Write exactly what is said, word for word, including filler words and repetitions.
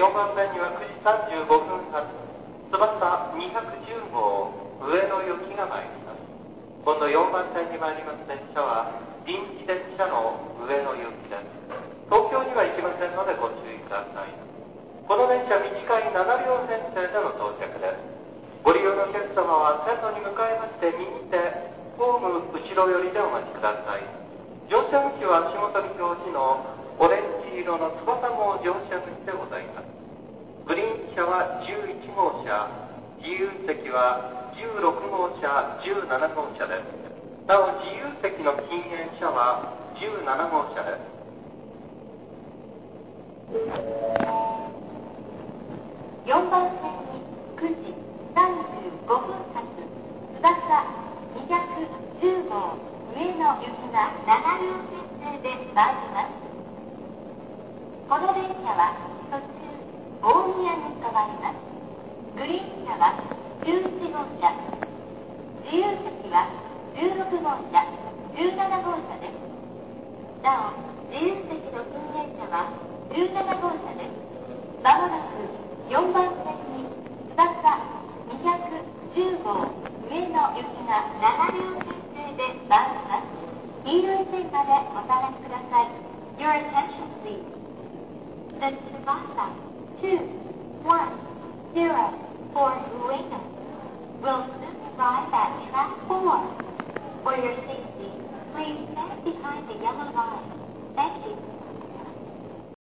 よんばんめにはくじさんじゅうごふん発、翼にひゃくじゅう号上野行きが参ります。今度よんばん線に参ります電車は臨時電車の上野行きです。東京には行きませんのでご注意ください。この電車短いななりょう編成での到着です。ご利用のお客様は線路に向かいまして右手、ホーム後ろ寄りでお待ちください。乗車口は足元に表示のオレンジ色の翼号乗車口でございます。グリーン車はじゅういち号車、自由席はじゅうろく号車、じゅうなな号車です。なお自由席の禁煙車はじゅうなな号車です。 よんばん線にくじさんじゅうごふん発、翼にひゃくじゅう号上野行きがななりょう編成で参ります。この電車は途中大宮に停まります。グリーン車はじゅういち号車、自由席はじゅうろく号車、じゅうなな号車です。なお自由席の禁煙車はじゅうなな号車です。まもなくよんばん線に翼にひゃくじゅう号上野行きがななりょう編成で参ります。黄色い線までお下がりください。Your attention please. The Tsubasa two one zero for Ueno will soon arrive at track four. For your safety, please stand behind the yellow line. Thank you.